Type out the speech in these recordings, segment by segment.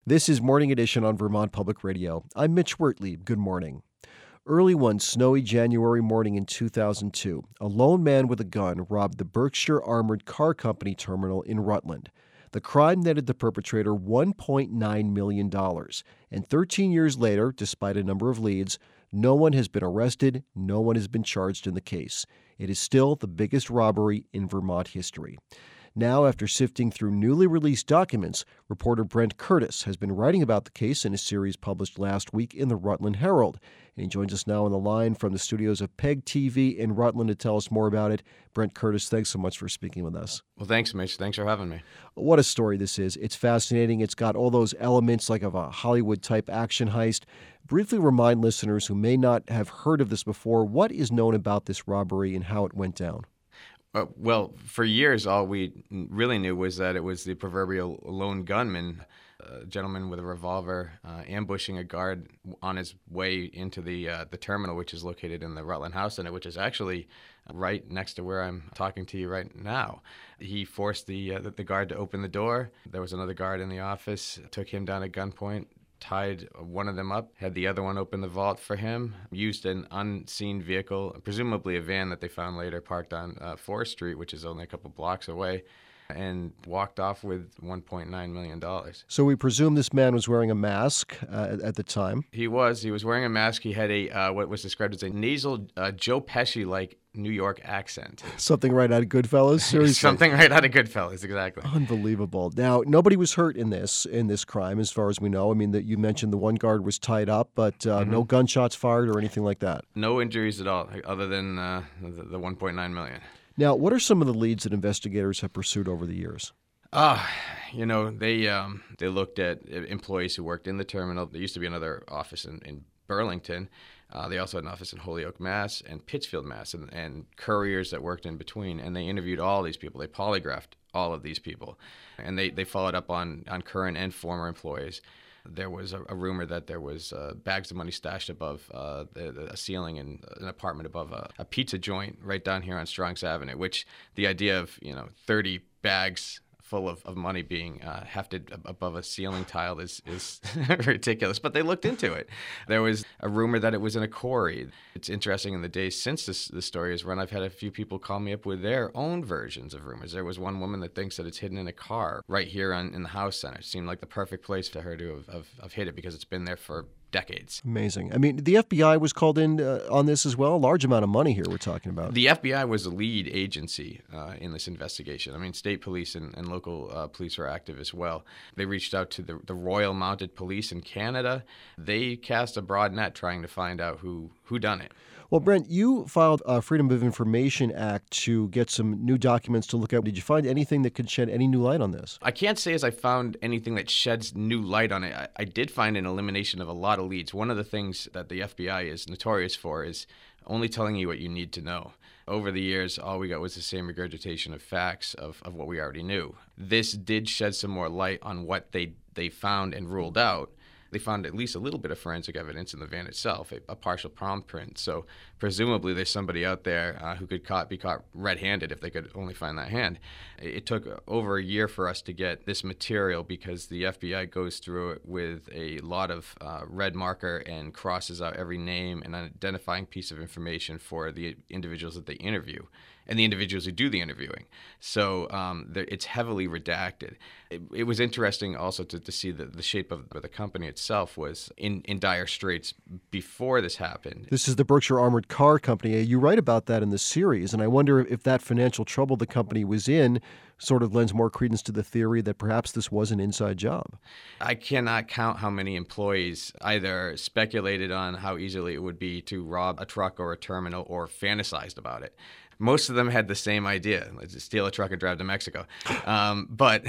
This is Morning Edition on Vermont Public Radio. I'm Mitch Wertley. Good morning. Early one snowy January morning in 2002, a lone man with a gun robbed the Berkshire Armored Car Company terminal in Rutland. The crime netted the perpetrator $1.9 million. And 13 years later, despite a number of leads, no one has been arrested, no one has been charged in the case. It is still the biggest robbery in Vermont history. Now, after sifting through newly released documents, reporter Brent Curtis has been writing about the case in a series published last week in the Rutland Herald. And he joins us now on the line from the studios of PEG TV in Rutland to tell us more about it. Brent Curtis, thanks so much for speaking with us. Well, thanks, Mitch. Thanks for having me. What a story this is. It's fascinating. It's got all those elements like of a Hollywood-type action heist. Briefly remind listeners who may not have heard of this before, what is known about this robbery and how it went down? Well, for years, all we really knew was that it was the proverbial lone gunman, a gentleman with a revolver ambushing a guard on his way into the terminal, which is located in the Rutland House Center, which is actually right next to where I'm talking to you right now. He forced the guard to open the door. There was another guard in the office, took him down at gunpoint, tied one of them up, had the other one open the vault for him, used an unseen vehicle, presumably a van that they found later parked on Forest Street, which is only a couple blocks away, and walked off with $1.9 million. So we presume this man was wearing a mask at the time. He was wearing a mask. He had a what was described as a nasal Joe Pesci-like New York accent. Something right out of Goodfellas? Seriously. Something right out of Goodfellas, exactly. Unbelievable. Now, nobody was hurt in this crime, as far as we know. I mean, you mentioned the one guard was tied up, but no gunshots fired or anything like that. No injuries at all, other than the $1.9 million. Now, what are some of the leads that investigators have pursued over the years? They looked at employees who worked in the terminal. There used to be another office in Burlington. They also had an office in Holyoke, Mass. And Pittsfield, Mass. And couriers that worked in between. And they interviewed all these people. They polygraphed all of these people. And they followed up on current and former employees. There was a rumor that there was bags of money stashed above a ceiling in an apartment above a pizza joint right down here on Strongs Avenue, which the idea of 30 bags full of money being hefted above a ceiling tile is ridiculous. But they looked into it. There was a rumor that it was in a quarry. It's interesting, in the days since this story has run, I've had a few people call me up with their own versions of rumors. There was one woman that thinks that it's hidden in a car right here in the House Center. It seemed like the perfect place for her to have hid it because it's been there for decades. Amazing. I mean, the FBI was called in on this as well. A large amount of money here we're talking about. The FBI was the lead agency in this investigation. I mean, state police and local police were active as well. They reached out to the Royal Mounted Police in Canada. They cast a broad net trying to find out who done it. Well, Brent, you filed a Freedom of Information Act to get some new documents to look at. Did you find anything that could shed any new light on this? I can't say as I found anything that sheds new light on it. I did find an elimination of a lot of leads. One of the things that the FBI is notorious for is only telling you what you need to know. Over the years, all we got was the same regurgitation of facts of what we already knew. This did shed some more light on what they found and ruled out. They found at least a little bit of forensic evidence in the van itself, a partial palm print. So presumably there's somebody out there who could be caught red-handed if they could only find that hand. It took over a year for us to get this material because the FBI goes through it with a lot of red marker and crosses out every name and identifying piece of information for the individuals that they interview and the individuals who do the interviewing. So it's heavily redacted. It was interesting also to see that the shape of the company itself was in dire straits before this happened. This is the Berkshire Armored Car Company. You write about that in the series, and I wonder if that financial trouble the company was in sort of lends more credence to the theory that perhaps this was an inside job. I cannot count how many employees either speculated on how easily it would be to rob a truck or a terminal or fantasized about it. Most of them had the same idea: let's just steal a truck and drive to Mexico. But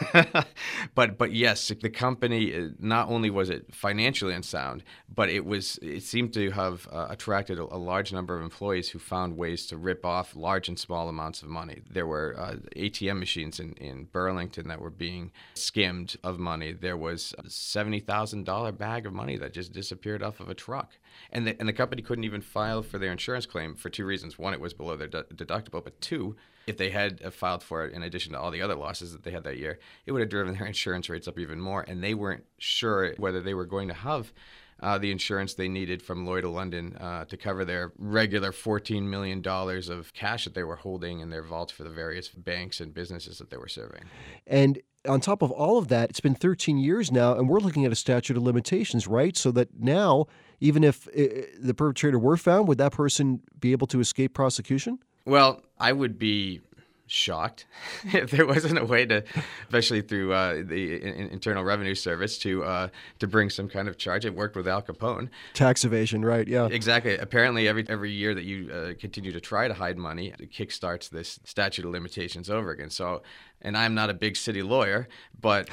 yes, the company, not only was it financially unsound, but it seemed to have attracted a large number of employees who found ways to rip off large and small amounts of money. There were ATM ATM machines in Burlington that were being skimmed of money. There was a $70,000 bag of money that just disappeared off of a truck. And the company couldn't even file for their insurance claim for two reasons. One, it was below their deductible, but two, if they had filed for it in addition to all the other losses that they had that year, it would have driven their insurance rates up even more. And they weren't sure whether they were going to have the insurance they needed from Lloyd of London to cover their regular $14 million of cash that they were holding in their vaults for the various banks and businesses that they were serving. And on top of all of that, it's been 13 years now, and we're looking at a statute of limitations, right? So that now, even if the perpetrator were found, would that person be able to escape prosecution? Well, I would be shocked if there wasn't a way to, especially through the Internal Revenue Service, to bring some kind of charge. It worked with Al Capone. Tax evasion, right? Yeah. Exactly. Apparently, every year that you continue to try to hide money, it kickstarts this statute of limitations over again. So, and I'm not a big city lawyer, but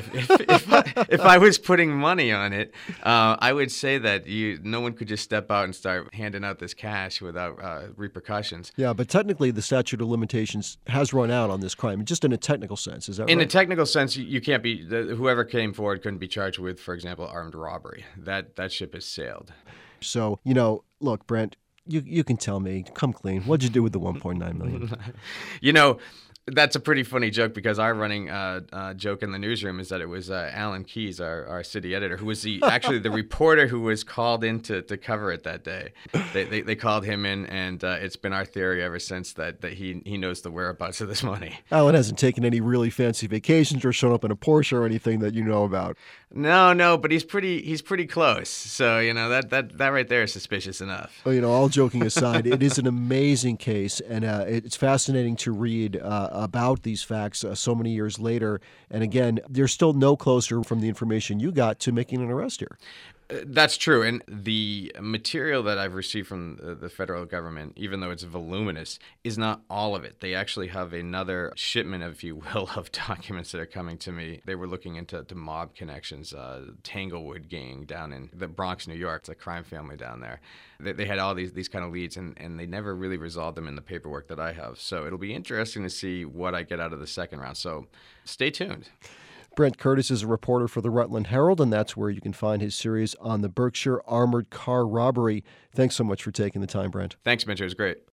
if I was putting money on it, I would say that no one could just step out and start handing out this cash without repercussions. Yeah, but technically the statute of limitations has run out on this crime, just in a technical sense. Is that right? In a technical sense, you can't be, whoever came forward couldn't be charged with, for example, armed robbery. That ship has sailed. So, look, Brent, you can tell me, come clean. What'd you do with the $1.9 million? That's a pretty funny joke, because our running joke in the newsroom is that it was Alan Keyes, our city editor, who was actually the reporter who was called in to cover it that day. They called him in, and it's been our theory ever since that he knows the whereabouts of this money. Alan hasn't taken any really fancy vacations or shown up in a Porsche or anything that you know about. No, but he's pretty close. So that right there is suspicious enough. Well, all joking aside, it is an amazing case, and it's fascinating to read about these facts so many years later. And again, they're still no closer from the information you got to making an arrest here. That's true. And the material that I've received from the federal government, even though it's voluminous, is not all of it. They actually have another shipment, if you will, of documents that are coming to me. They were looking into mob connections, Tanglewood gang down in the Bronx, New York. It's a crime family down there. They had all these kind of leads, and they never really resolved them in the paperwork that I have. So it'll be interesting to see what I get out of the second round. So stay tuned. Brent Curtis is a reporter for the Rutland Herald, and that's where you can find his series on the Berkshire armored car robbery. Thanks so much for taking the time, Brent. Thanks, Mitch. It was great.